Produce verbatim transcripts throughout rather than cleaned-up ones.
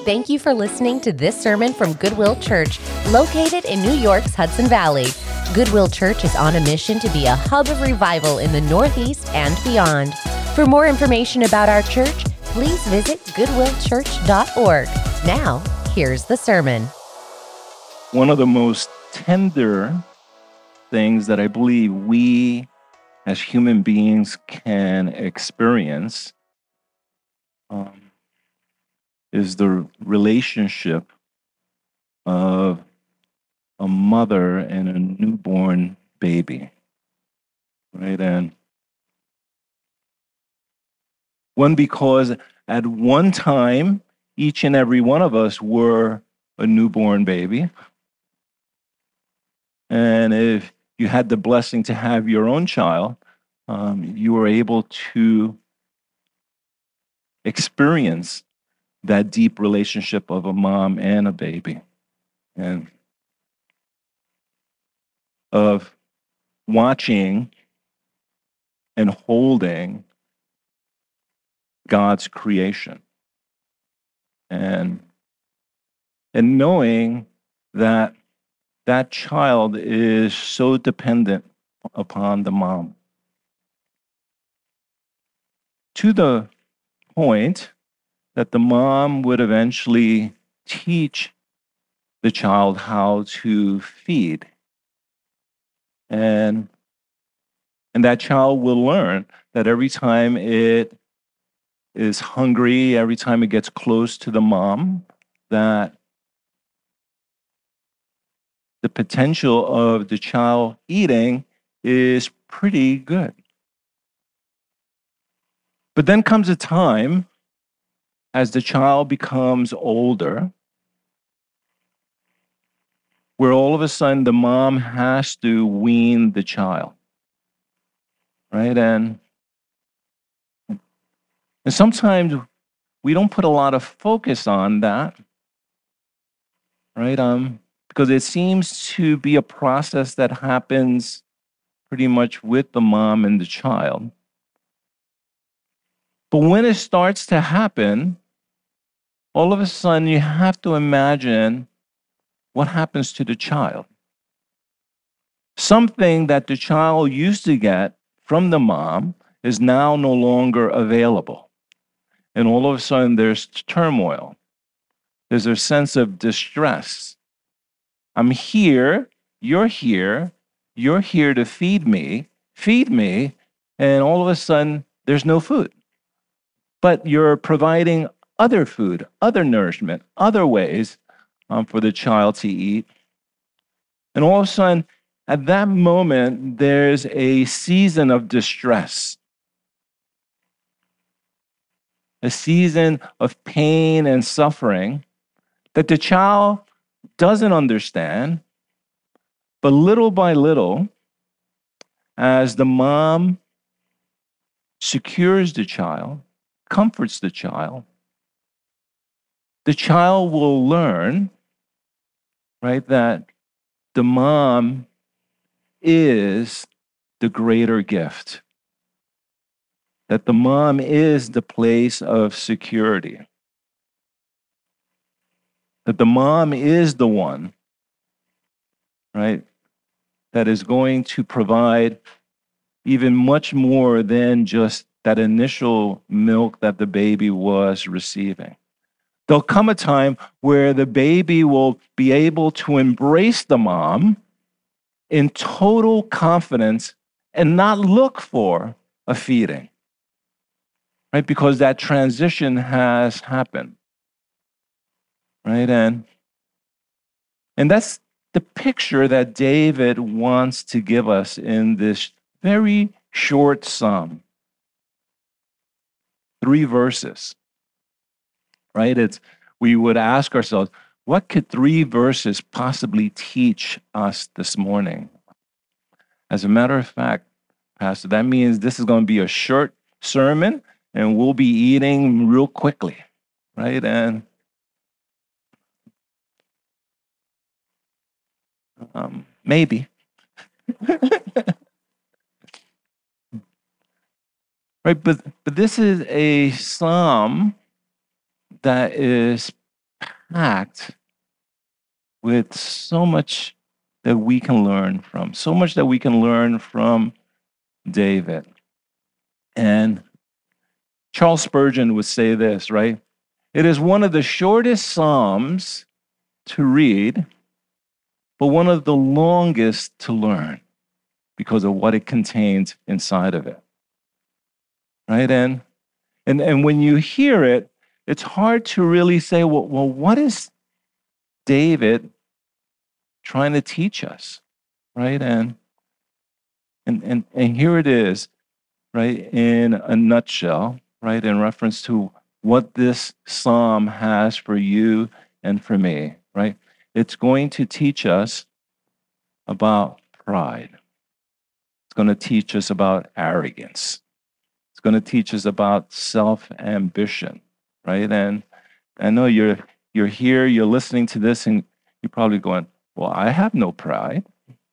Thank you for listening to this sermon from Goodwill Church, located in New York's Hudson Valley. Goodwill Church is on a mission to be a hub of revival in the Northeast and beyond. For more information about our church, please visit goodwill church dot org. Now, here's the sermon. One of the most tender things that I believe we as human beings can experience um, is the relationship of a mother and a newborn baby, right? And one, because at one time, each and every one of us were a newborn baby. And if you had the blessing to have your own child, um, you were able to experience that deep relationship of a mom and a baby, and of watching and holding God's creation, and and knowing that that child is so dependent upon the mom, to the point that the mom would eventually teach the child how to feed. And, and that child will learn that every time it is hungry, every time it gets close to the mom, that the potential of the child eating is pretty good. But then comes a time as the child becomes older, where all of a sudden the mom has to wean the child, right? And, and sometimes we don't put a lot of focus on that, right? Um, because it seems to be a process that happens pretty much with the mom and the child. But when it starts to happen, all of a sudden you have to imagine what happens to the child. Something that the child used to get from the mom is now no longer available. And all of a sudden there's turmoil. There's a sense of distress. I'm here, you're here, you're here to feed me, feed me, and all of a sudden there's no food. But you're providing other food, other nourishment, other ways um, for the child to eat. And all of a sudden, at that moment, there's a season of distress, a season of pain and suffering that the child doesn't understand. But little by little, as the mom secures the child, comforts the child, the child will learn, right, that the mom is the greater gift, that the mom is the place of security, that the mom is the one, right, that is going to provide even much more than just that initial milk that the baby was receiving. There'll come a time where the baby will be able to embrace the mom in total confidence and not look for a feeding, right? Because that transition has happened, right? And, and that's the picture that David wants to give us in this very short psalm. Three verses. Right? It's, we would ask ourselves, what could three verses possibly teach us this morning? As a matter of fact, Pastor, that means this is going to be a short sermon and we'll be eating real quickly, right? And um, maybe. Right, but, but this is a psalm that is packed with so much that we can learn from, so much that we can learn from David. And Charles Spurgeon would say this, right? It is one of the shortest Psalms to read, but one of the longest to learn because of what it contains inside of it. Right? And and, and when you hear it, it's hard to really say, well, well, what is David trying to teach us? Right? And and and, and here it is, right, in a nutshell, right, in reference to what this psalm has for you and for me, right? It's going to teach us about pride. It's going to teach us about arrogance. It's going to teach us about self-ambition, right? And I know you're you're here, you're listening to this, and you're probably going, well, I have no pride.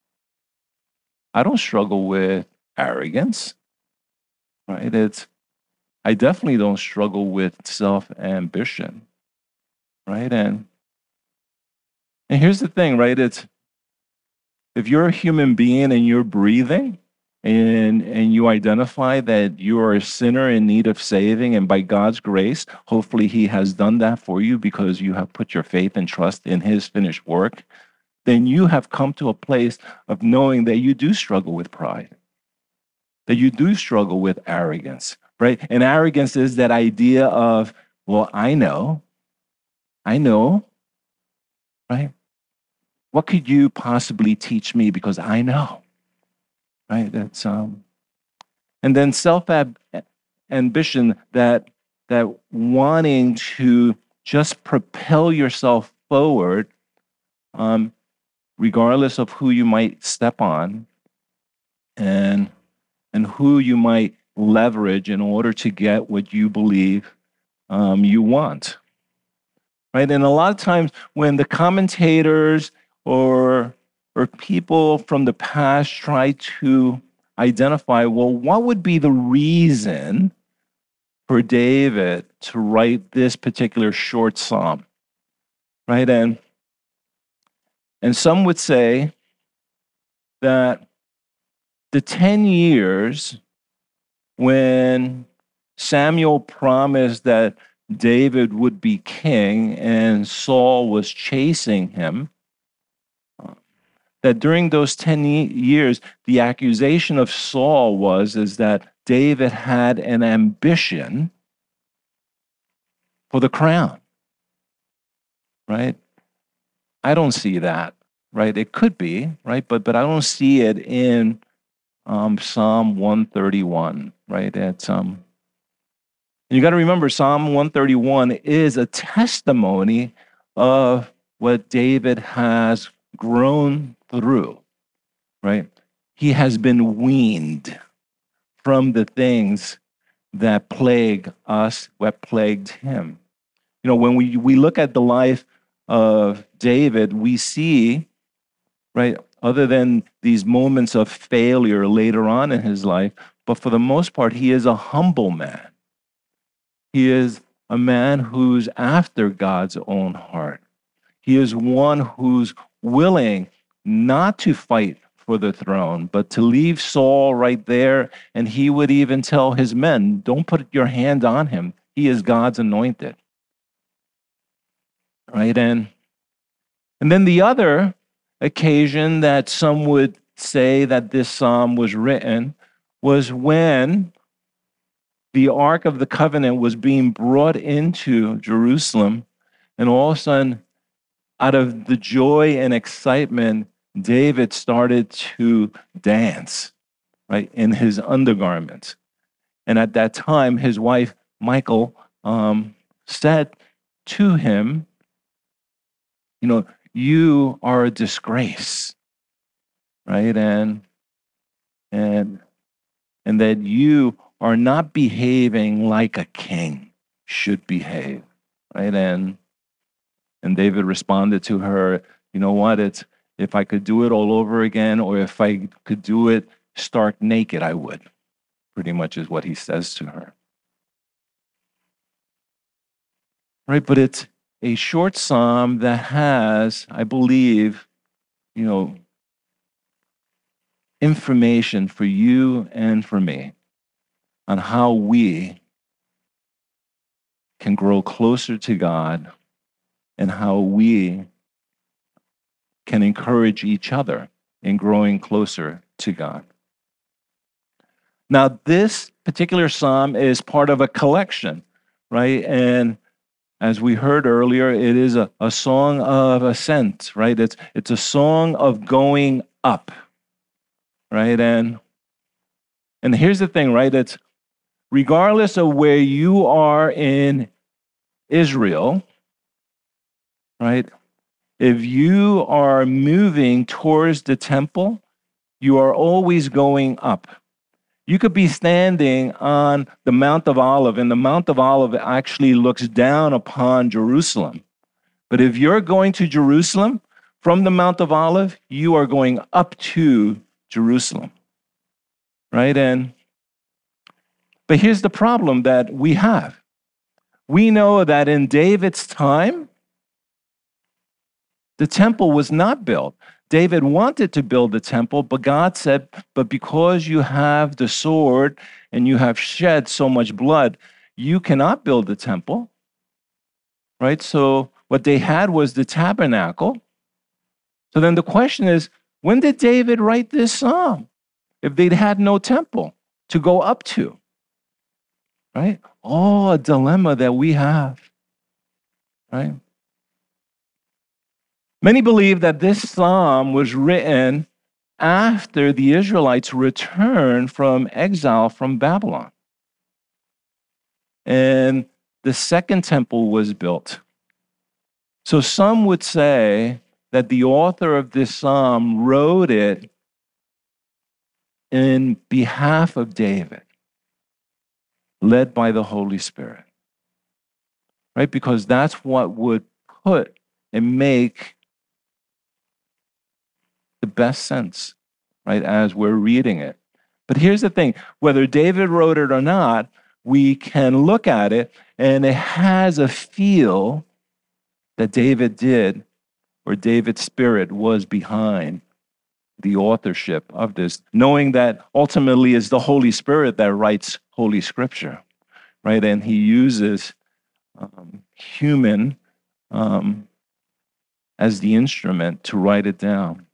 I don't struggle with arrogance, right? It's I definitely don't struggle with self-ambition, right? And and here's the thing, right? It's if you're a human being and you're breathing and and you identify that you are a sinner in need of saving, and by God's grace, hopefully he has done that for you because you have put your faith and trust in his finished work, then you have come to a place of knowing that you do struggle with pride, that you do struggle with arrogance, right? And arrogance is that idea of, well, I know, I know, right? What could you possibly teach me because I know, right? That's um, and then self-ambition, that that wanting to just propel yourself forward, um, regardless of who you might step on, and and who you might leverage in order to get what you believe um, you want, right? And a lot of times when the commentators or or people from the past try to identify, well, what would be the reason for David to write this particular short psalm, right? And and some would say that the ten years when Samuel promised that David would be king and Saul was chasing him, that during those ten years, the accusation of Saul was is that David had an ambition for the crown, right? I don't see that, right? It could be, right? But but I don't see it in um, Psalm one thirty-one, right? It's um, you got to remember, Psalm one thirty-one is a testimony of what David has grown through, right? He has been weaned from the things that plague us, what plagued him. You know, when we, we look at the life of David, we see, right, other than these moments of failure later on in his life, but for the most part, he is a humble man. He is a man who's after God's own heart. He is one who's willing not to fight for the throne, but to leave Saul right there. And he would even tell his men, don't put your hand on him. He is God's anointed. Right? And, and then the other occasion that some would say that this psalm was written was when the Ark of the Covenant was being brought into Jerusalem, and all of a sudden, out of the joy and excitement, David started to dance, right, in his undergarments. And at that time, his wife, Michal, um, said to him, you know, you are a disgrace, right? And, and, and that you are not behaving like a king should behave, right? And, and David responded to her, you know what, it's, if I could do it all over again, or if I could do it stark naked, I would, pretty much is what he says to her. Right, but it's a short psalm that has, I believe, you know, information for you and for me on how we can grow closer to God and how we can encourage each other in growing closer to God. Now, this particular psalm is part of a collection, right? And as we heard earlier, it is a, a song of ascent, right? It's, it's a song of going up, right? And, and here's the thing, right? It's regardless of where you are in Israel, right? If you are moving towards the temple, you are always going up. You could be standing on the Mount of Olives, and the Mount of Olives actually looks down upon Jerusalem. But if you're going to Jerusalem from the Mount of Olives, you are going up to Jerusalem, right? And but here's the problem that we have. We know that in David's time, the temple was not built. David wanted to build the temple, but God said, but because you have the sword and you have shed so much blood, you cannot build the temple, right? So what they had was the tabernacle. So then the question is, when did David write this psalm if they'd had no temple to go up to, right? Oh, a dilemma that we have, right? Many believe that this psalm was written after the Israelites returned from exile from Babylon. And the second temple was built. So some would say that the author of this psalm wrote it in behalf of David, led by the Holy Spirit, right? Because that's what would put and make the best sense, right, as we're reading it. But here's the thing, whether David wrote it or not, we can look at it and it has a feel that David did, or David's spirit was behind the authorship of this, knowing that ultimately it's the Holy Spirit that writes Holy Scripture, right? And he uses um, human um, as the instrument to write it down.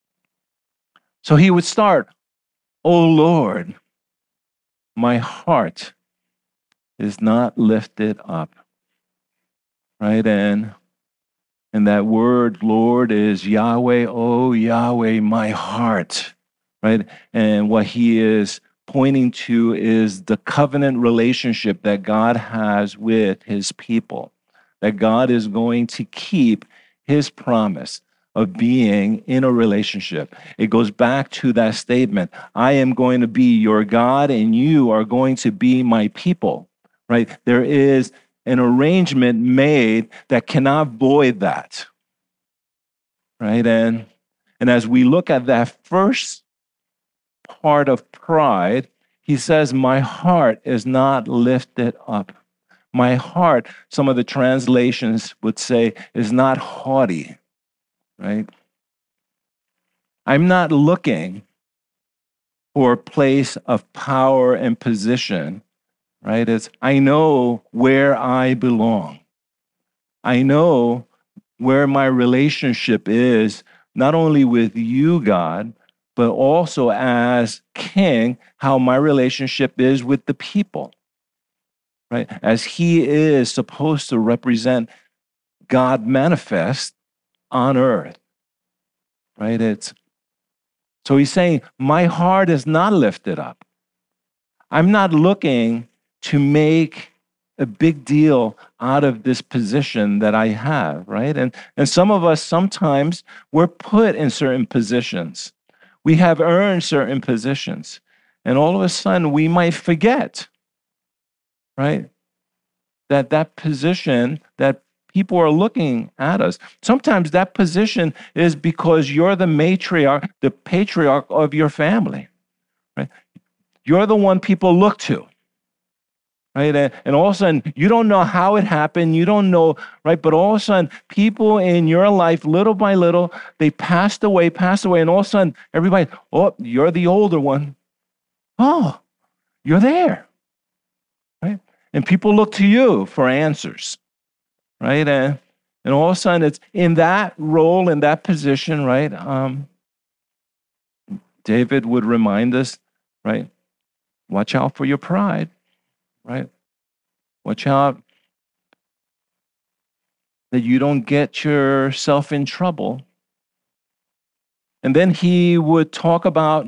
So he would start, "O Lord, my heart is not lifted up," right? And, and that word, Lord, is Yahweh, oh Yahweh, my heart, right? And what he is pointing to is the covenant relationship that God has with his people, that God is going to keep his promise of being in a relationship. It goes back to that statement, I am going to be your God and you are going to be my people, right? There is an arrangement made that cannot void that, right? And, and as we look at that first part of pride, he says, my heart is not lifted up. My heart, some of the translations would say, is not haughty. Right? I'm not looking for a place of power and position, right? It's, I know where I belong. I know where my relationship is, not only with you, God, but also as king, how my relationship is with the people, right? As he is supposed to represent God manifest on earth, right? It's so he's saying, my heart is not lifted up. I'm not looking to make a big deal out of this position that I have, right? And, and some of us, sometimes we're put in certain positions. We have earned certain positions. And all of a sudden we might forget, right? That that position, that people are looking at us. Sometimes that position is because you're the matriarch, the patriarch of your family, right? You're the one people look to. right? And, and all of a sudden, you don't know how it happened. You don't know, right? But all of a sudden, people in your life, little by little, they passed away, passed away. And all of a sudden, everybody, oh, you're the older one. Oh, you're there, right? And people look to you for answers, right? And, and all of a sudden, it's in that role, in that position, right? Um, David would remind us, right? Watch out for your pride, right? Watch out that you don't get yourself in trouble. And then he would talk about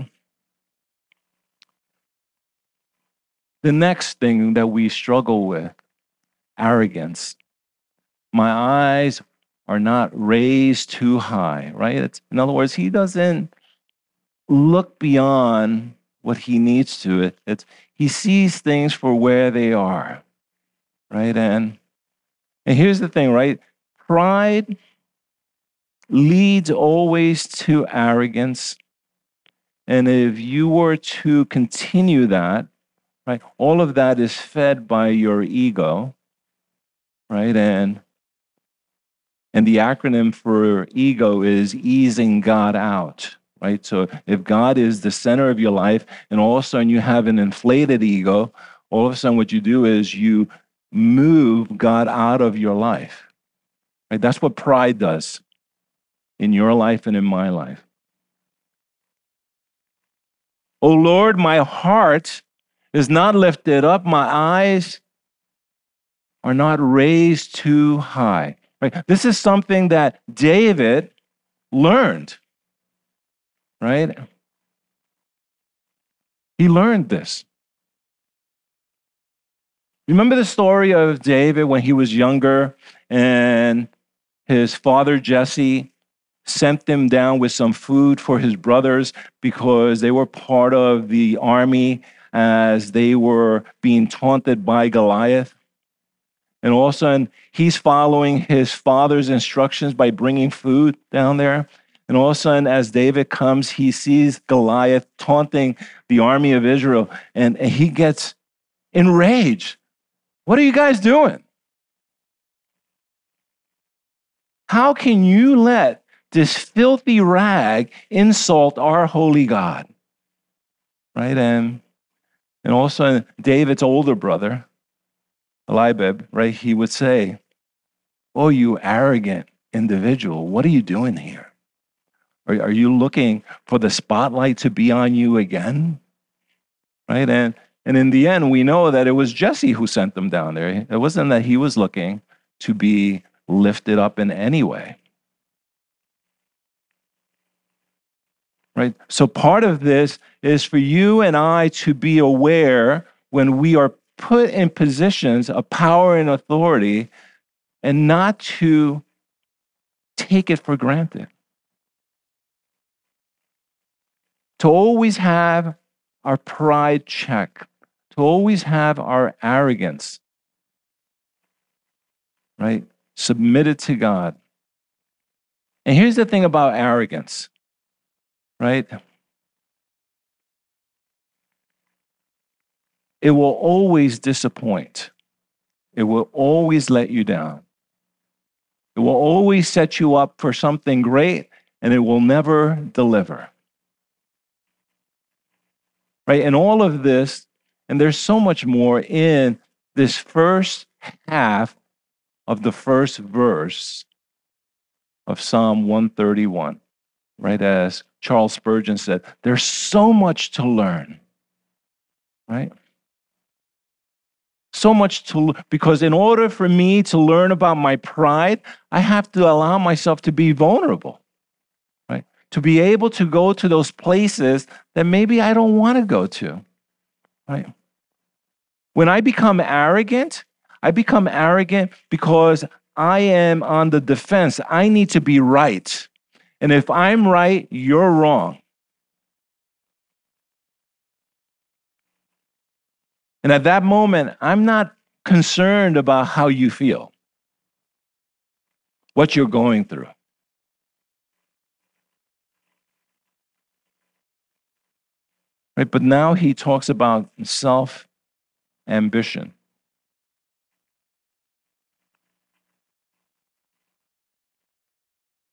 the next thing that we struggle with, arrogance. My eyes are not raised too high, right? It's, in other words, he doesn't look beyond what he needs to. It's, he sees things for where they are, right? And, and here's the thing, right? Pride leads always to arrogance. And if you were to continue that, right, all of that is fed by your ego, right? And and the acronym for ego is easing God out, right? So if God is the center of your life and all of a sudden you have an inflated ego, all of a sudden what you do is you move God out of your life, right? That's what pride does in your life and in my life. Oh Lord, my heart is not lifted up, my eyes are not raised too high. Right? This is something that David learned, right? He learned this. Remember the story of David when he was younger and his father Jesse sent him down with some food for his brothers because they were part of the army as they were being taunted by Goliath. And all of a sudden, he's following his father's instructions by bringing food down there. And all of a sudden, as David comes, he sees Goliath taunting the army of Israel, and, and he gets enraged. What are you guys doing? How can you let this filthy rag insult our holy God? Right? And, and all of a sudden, David's older brother, Eliab, right, he would say, oh, you arrogant individual, what are you doing here? Are, are you looking for the spotlight to be on you again? Right? And, and in the end, we know that it was Jesse who sent them down there. It wasn't that he was looking to be lifted up in any way. Right? So part of this is for you and I to be aware when we are put in positions of power and authority and not to take it for granted. To always have our pride checked, to always have our arrogance, right, submitted to God. And here's the thing about arrogance, right? It will always disappoint. It will always let you down. It will always set you up for something great, and it will never deliver. Right? And all of this, and there's so much more in this first half of the first verse of Psalm one thirty-one, right? As Charles Spurgeon said, there's so much to learn, right? So much to, because in order for me to learn about my pride, I have to allow myself to be vulnerable, right? To be able to go to those places that maybe I don't want to go to, right? When I become arrogant, I become arrogant because I am on the defense. I need to be right. And if I'm right, you're wrong. And at that moment, I'm not concerned about how you feel, what you're going through. Right? But now he talks about self-ambition.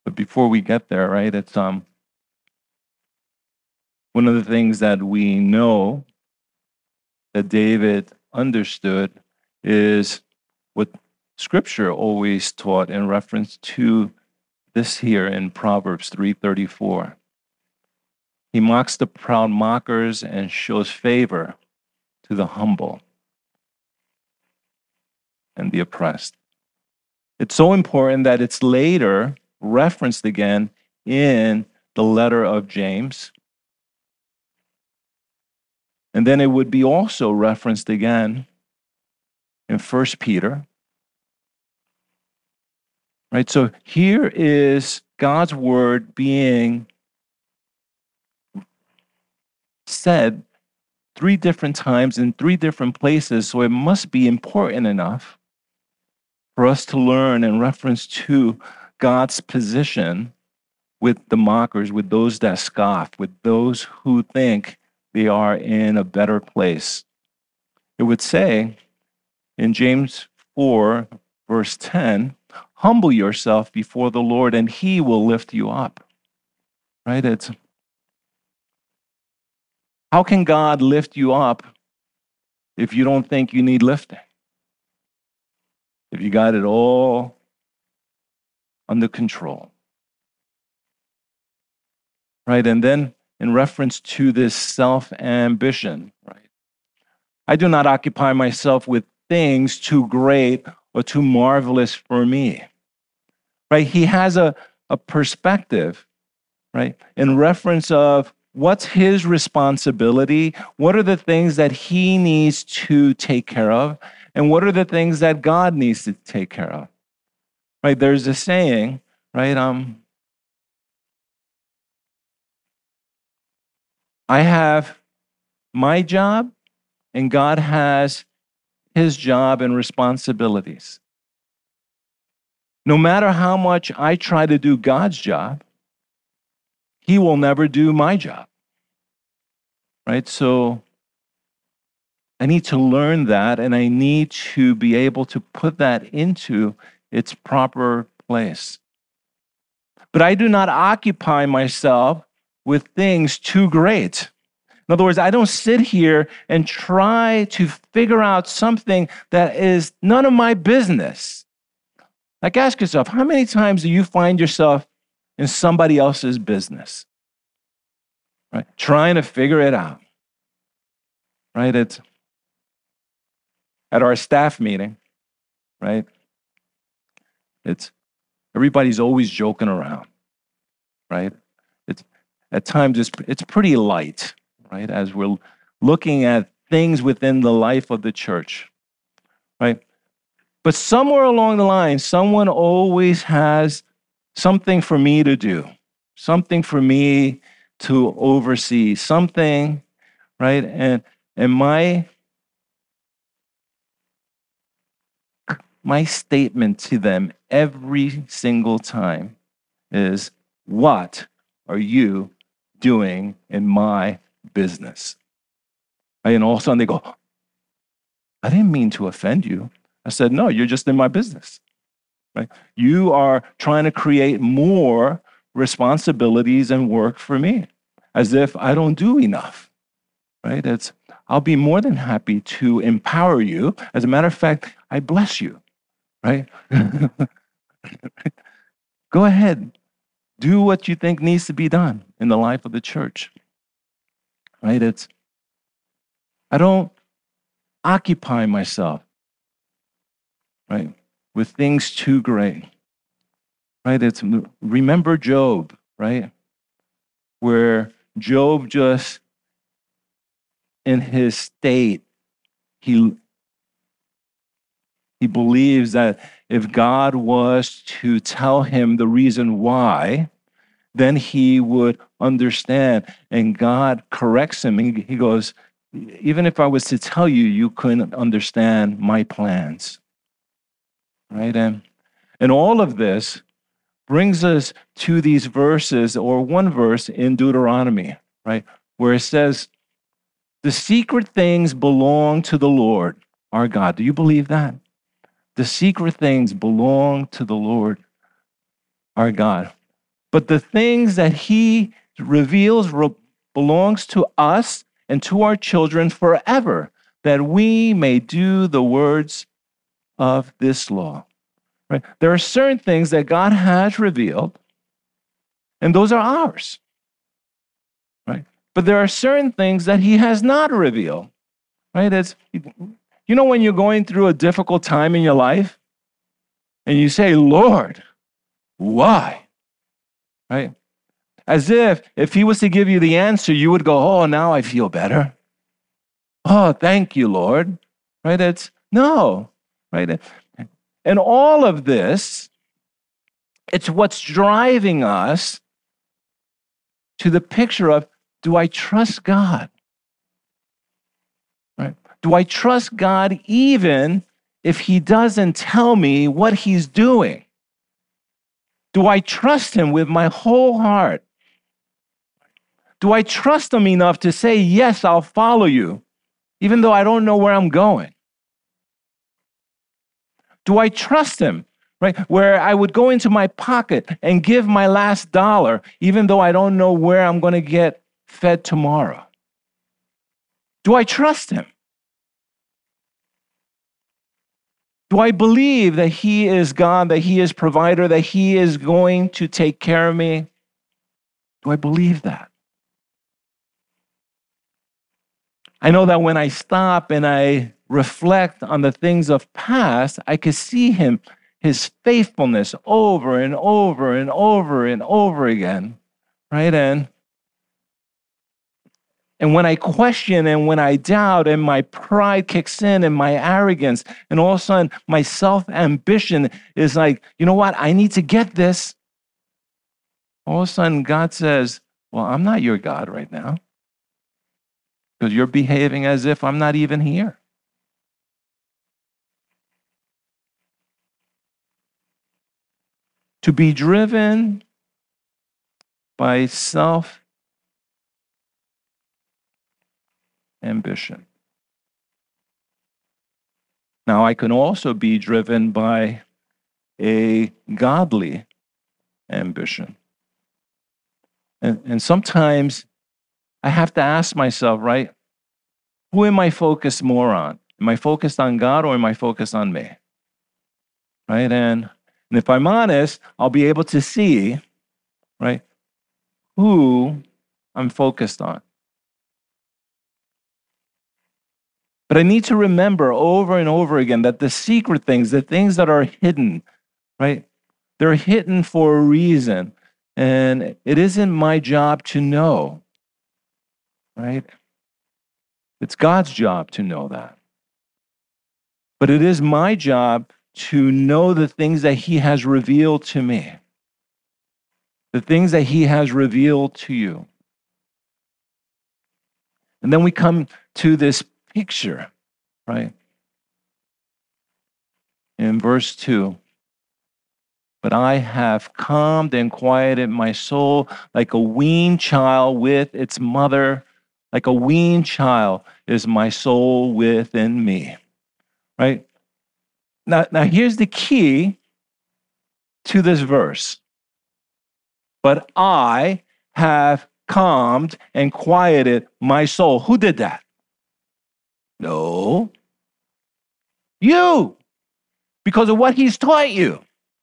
But before we get there, right, it's um one of the things that we know that David understood is what Scripture always taught in reference to this here in Proverbs three thirty-four. He mocks the proud mockers and shows favor to the humble and the oppressed. It's so important that it's later referenced again in the letter of James. And then it would be also referenced again in First Peter. Right? So here is God's word being said three different times in three different places, so it must be important enough for us to learn in reference to God's position with the mockers, with those that scoff, with those who think they are in a better place. It would say in James four, verse ten, humble yourself before the Lord and he will lift you up. Right? It's how can God lift you up if you don't think you need lifting? If you got it all under control. Right? And then in reference to this self-ambition, right? I do not occupy myself with things too great or too marvelous for me. Right? He has a, a perspective, right? In reference of what's his responsibility, what are the things that he needs to take care of, and what are the things that God needs to take care of. Right? There's a saying, right? Um, I have my job, and God has his job and responsibilities. No matter how much I try to do God's job, he will never do my job. Right? So I need to learn that, and I need to be able to put that into its proper place. But I do not occupy myself with things too great. In other words, I don't sit here and try to figure out something that is none of my business. Like, ask yourself, how many times do you find yourself in somebody else's business? Right? Trying to figure it out. Right? It's at our staff meeting, right? It's everybody's always joking around, right? It's at times it's it's pretty light, right? As we're looking at things within the life of the church, right? But somewhere along the line, someone always has something for me to do, something for me to oversee, something, right? And and my my statement to them every single time is, what are you doing in my business? And all of a sudden they go, I didn't mean to offend you. I said, no, you're just in my business. Right? You are trying to create more responsibilities and work for me, as if I don't do enough. Right? It's, I'll be more than happy to empower you. As a matter of fact, I bless you. Right? Go ahead. Do what you think needs to be done in the life of the church. Right? It's, I don't occupy myself, right, with things too great. Right? It's, remember Job, right? Where Job just, in his state, he He believes that if God was to tell him the reason why, then he would understand. And God corrects him. And he goes, even if I was to tell you, you couldn't understand my plans. Right? And, and all of this brings us to these verses, or one verse in Deuteronomy, right? Where it says, the secret things belong to the Lord, our God. Do you believe that? The secret things belong to the Lord, our God. But the things that he reveals re- belongs to us and to our children forever, that we may do the words of this law. Right? There are certain things that God has revealed, and those are ours. Right? But there are certain things that he has not revealed. Right? It's, you know when you're going through a difficult time in your life, and you say, Lord, why? Right? As if, if he was to give you the answer, you would go, oh, now I feel better. Oh, thank you, Lord. Right? It's, no. Right? And all of this, it's what's driving us to the picture of, do I trust God? Right? Do I trust God even if he doesn't tell me what he's doing? Do I trust him with my whole heart? Do I trust him enough to say, yes, I'll follow you, even though I don't know where I'm going? Do I trust him, right? Where I would go into my pocket and give my last dollar, even though I don't know where I'm going to get fed tomorrow? Do I trust him? Do I believe that he is God, that he is provider, that he is going to take care of me? Do I believe that? I know that when I stop and I reflect on the things of past, I can see him, his faithfulness over and over and over and over again, right? And, and when I question and when I doubt and my pride kicks in and my arrogance, and all of a sudden my self-ambition is like, you know what? I need to get this. All of a sudden God says, well, I'm not your God right now, because you're behaving as if I'm not even here. To be driven by self-ambition. Now, I can also be driven by a godly ambition. And, and sometimes I have to ask myself, right, who am I focused more on? Am I focused on God or am I focused on me? Right? And, and if I'm honest, I'll be able to see, right, who I'm focused on. But I need to remember over and over again that the secret things, the things that are hidden, right, they're hidden for a reason. And it isn't my job to know, right? It's God's job to know that. But it is my job to know the things that he has revealed to me, the things that he has revealed to you. And then we come to this picture, right? In verse two. But I have calmed and quieted my soul like a weaned child with its mother. Like a weaned child is my soul within me, right? Now, now here's the key to this verse. But I have calmed and quieted my soul. Who did that? No. You. Because of what he's taught you.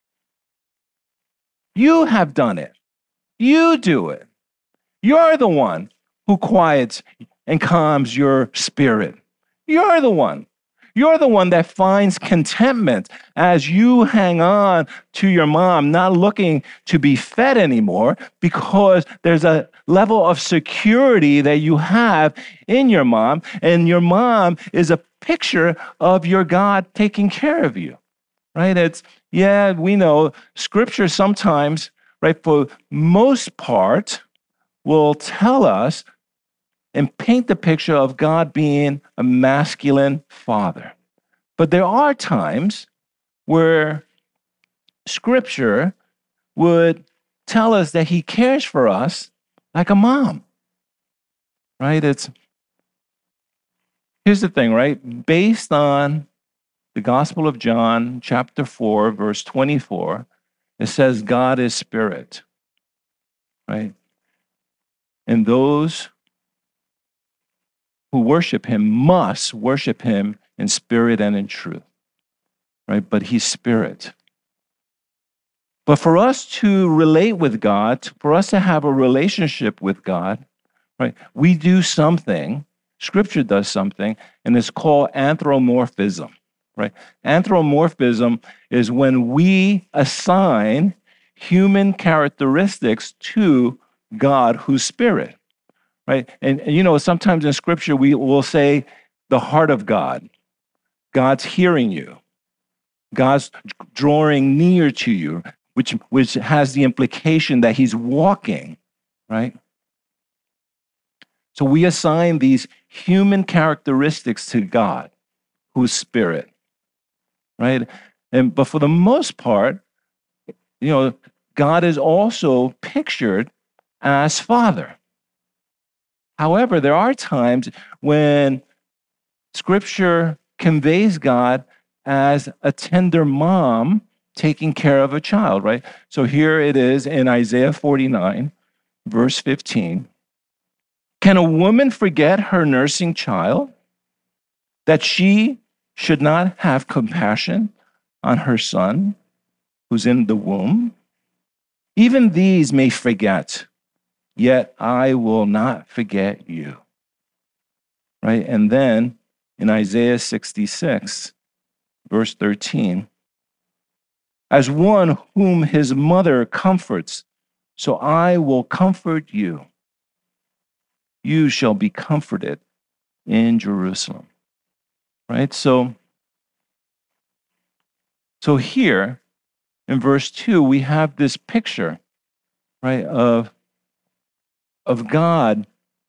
You have done it. You do it. You're the one who quiets and calms your spirit. You're the one. You're the one that finds contentment as you hang on to your mom, not looking to be fed anymore, because there's a level of security that you have in your mom, and your mom is a picture of your God taking care of you, right? It's, yeah, we know Scripture sometimes, right, for most part, will tell us and paint the picture of God being a masculine father. But there are times where Scripture would tell us that he cares for us like a mom, right? It's, here's the thing, right? Based on the Gospel of John, chapter four, verse twenty-four, it says God is spirit. right? And those who worship him must worship him in spirit and in truth, right? But he's spirit. But for us to relate with God, for us to have a relationship with God, right, we do something, Scripture does something, and it's called anthropomorphism, right? Anthropomorphism is when we assign human characteristics to God who's spirit, right? And, and you know, sometimes in Scripture we will say the heart of God, God's hearing you, God's drawing near to you, which, which has the implication that he's walking, right? So we assign these human characteristics to God, who's spirit, right? And but for the most part, you know, God is also pictured as Father. However, there are times when Scripture conveys God as a tender mom taking care of a child, right? So here it is in Isaiah forty-nine, verse fifteen. Can a woman forget her nursing child, that she should not have compassion on her son who's in the womb? Even these may forget, yet I will not forget you. Right? And then in Isaiah sixty-six, verse thirteen, as one whom his mother comforts, so I will comfort you. You shall be comforted in Jerusalem. Right? So, so here in verse two, we have this picture, right, of, of God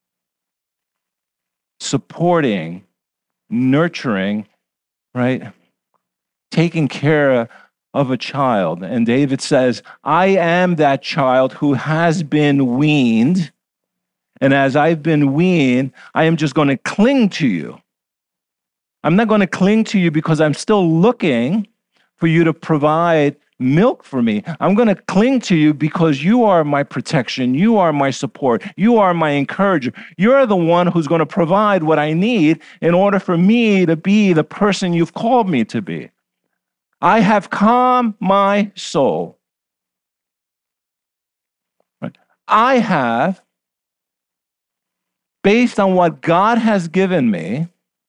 supporting, nurturing, right, taking care of a child. And David says, I am that child who has been weaned. And as I've been weaned, I am just going to cling to you. I'm not going to cling to you because I'm still looking for you to provide milk for me. I'm going to cling to you because you are my protection. You are my support. You are my encourager. You're the one who's going to provide what I need in order for me to be the person you've called me to be. I have calmed my soul. Right? I have, based on what God has given me,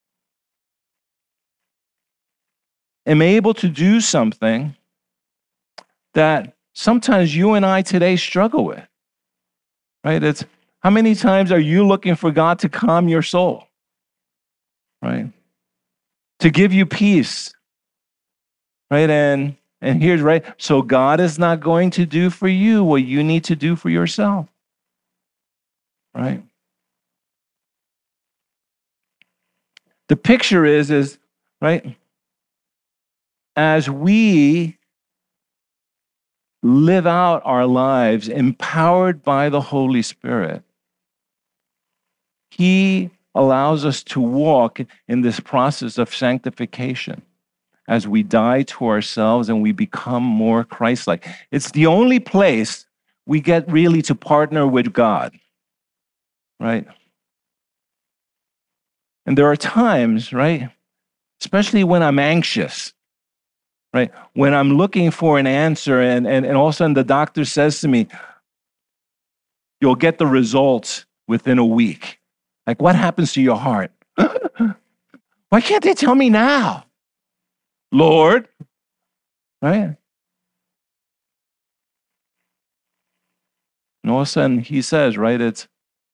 am able to do something that sometimes you and I today struggle with, right? It's how many times are you looking for God to calm your soul, right? To give you peace, right? And and here's right. So God is not going to do for you what you need to do for yourself, right? The picture is is right. As we live out our lives empowered by the Holy Spirit, he allows us to walk in this process of sanctification as we die to ourselves and we become more Christ-like. It's the only place we get really to partner with God, right? And there are times, right, especially when I'm anxious, right? When I'm looking for an answer and, and, and all of a sudden the doctor says to me, you'll get the results within a week. Like, what happens to your heart? Why can't they tell me now? Lord, right? And all of a sudden he says, right, it's,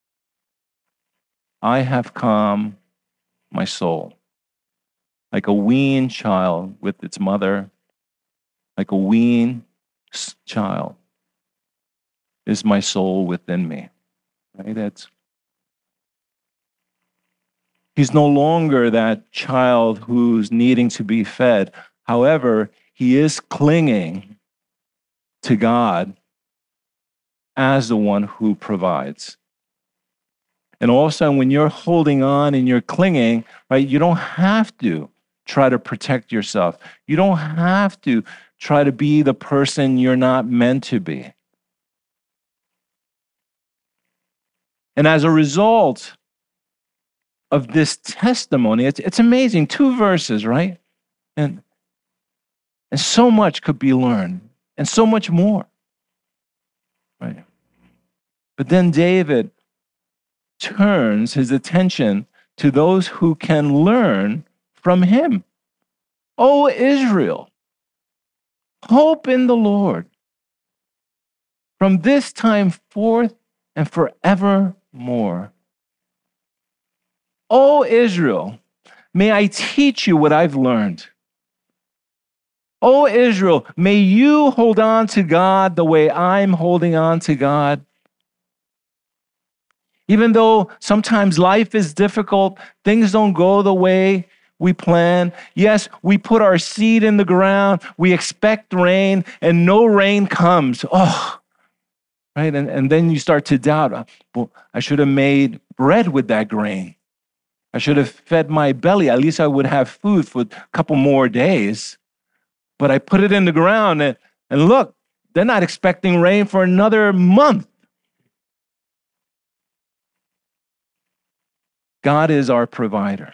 I have calmed my soul. Like a weaned child with its mother, like a weaned child is my soul within me. Right? It's, he's no longer that child who's needing to be fed. However, he is clinging to God as the one who provides. And all of a sudden, when you're holding on and you're clinging, right, you don't have to try to protect yourself. You don't have to try to be the person you're not meant to be. And as a result of this testimony, it's, it's amazing. Two verses, right? And, and so much could be learned, and so much more, right? But then David turns his attention to those who can learn from him. O Israel, hope in the Lord from this time forth and forevermore. O Israel, may I teach you what I've learned. O Israel, may you hold on to God the way I'm holding on to God. Even though sometimes life is difficult, things don't go the way we plan. Yes, we put our seed in the ground, we expect rain, and no rain comes. Oh, right? And, and then you start to doubt, well, I should have made bread with that grain. I should have fed my belly. At least I would have food for a couple more days. But I put it in the ground, and, and look, they're not expecting rain for another month. God is our provider.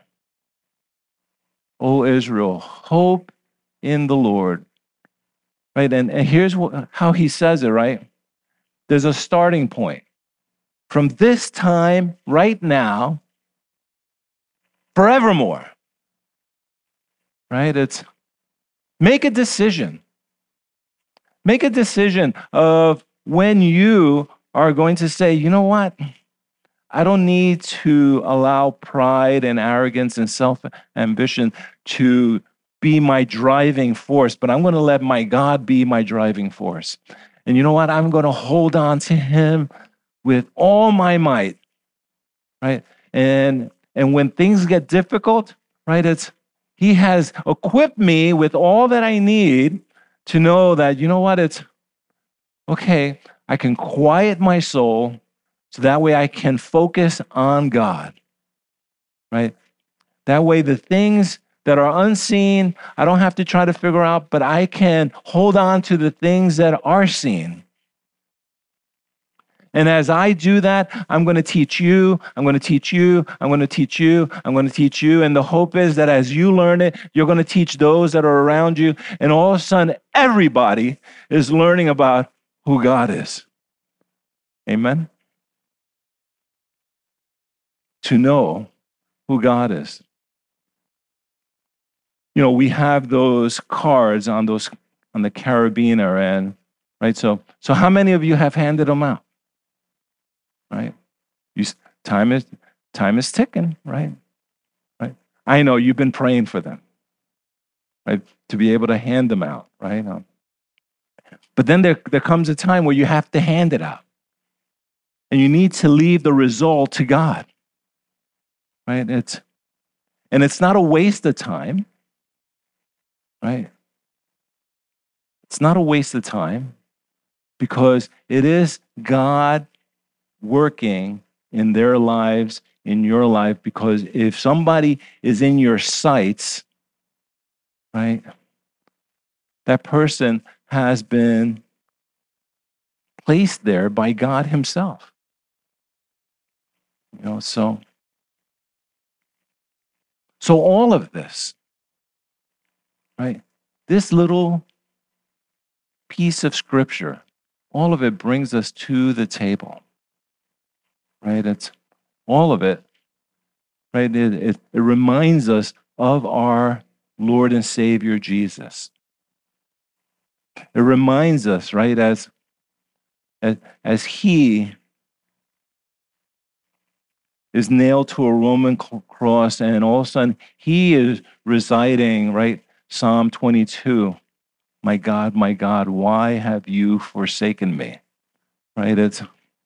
O Israel, hope in the Lord. Right? And, and here's what, how he says it, right? There's a starting point. From this time, right now, forevermore. Right? It's make a decision. Make a decision of when you are going to say, you know what? I don't need to allow pride and arrogance and self-ambition to be my driving force, but I'm going to let my God be my driving force. And you know what? I'm going to hold on to him with all my might, right? And, and when things get difficult, right, it's he has equipped me with all that I need to know that, you know what? It's okay. I can quiet my soul so that way I can focus on God, right? That way the things that are unseen, I don't have to try to figure out, but I can hold on to the things that are seen. And as I do that, I'm going to teach you, I'm going to teach you, I'm going to teach you, I'm going to teach you. And the hope is that as you learn it, you're going to teach those that are around you. And all of a sudden, everybody is learning about who God is. Amen? To know who God is. You know, we have those cards on those on the carabiner, and right. So, so how many of you have handed them out? Right. You time is time is ticking. Right. Right. I know you've been praying for them. Right. To be able to hand them out. Right. Um, but then there there comes a time where you have to hand it out, and you need to leave the result to God. Right. It's and it's not a waste of time. Right? It's not a waste of time because it is God working in their lives, in your life, because if somebody is in your sights, right, that person has been placed there by God himself. You know, so, so all of this, right? This little piece of scripture, all of it brings us to the table, right? It's all of it, right? It, it, it reminds us of our Lord and Savior Jesus. It reminds us, right, as, as, as he is nailed to a Roman cross, and all of a sudden he is residing, right? Psalm twenty-two, my God, my God, why have you forsaken me? Right? It's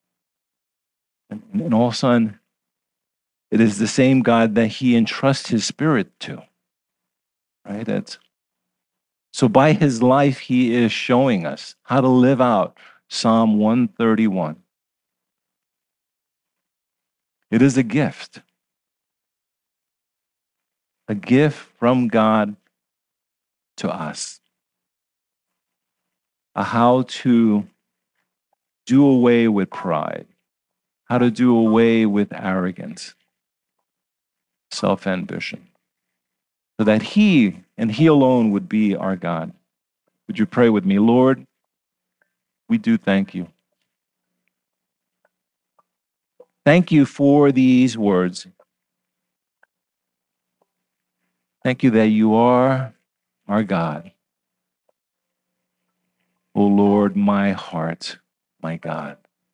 and all of a sudden, it is the same God that he entrusts his spirit to. Right? It's so by his life, he is showing us how to live out Psalm one thirty-one. It is a gift. A gift from God to us. A how to do away with pride. how to do away with arrogance, self-ambition, so that He and He alone would be our God. Would you pray with me? Lord, we do thank you. Thank you for these words. Thank you that you are our God. O Lord, my heart, my God.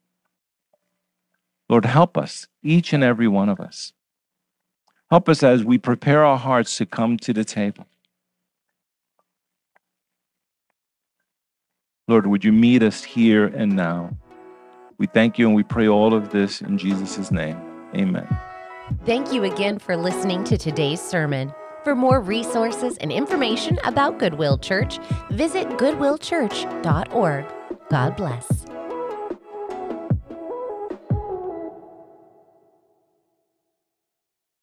Lord, help us, each and every one of us. Help us as we prepare our hearts to come to the table. Lord, would you meet us here and now? We thank you and we pray all of this in Jesus' name. Amen. Thank you again for listening to today's sermon. For more resources and information about Goodwill Church, visit goodwill church dot org. God bless.